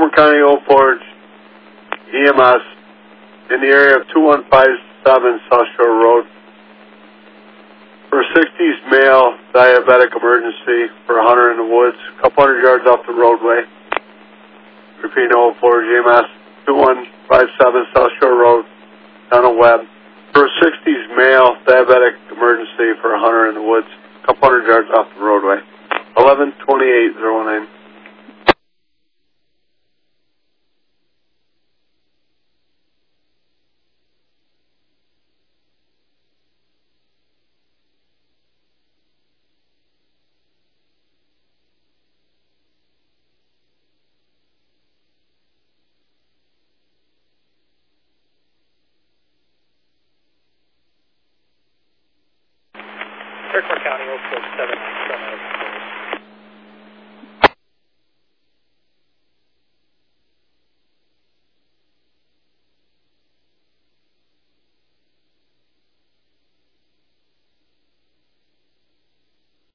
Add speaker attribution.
Speaker 1: Dearborn County Old Forge EMS in the area of 2157 South Shore Road for a 60s male diabetic emergency for a hunter in the woods, a couple hundred yards off the roadway. Repeat, Old Forge EMS 2157 South Shore Road, down a web, for a 60s male diabetic emergency for a hunter in the woods, a couple hundred yards off the roadway. 112809.
Speaker 2: Dearborn County Old Forge 7.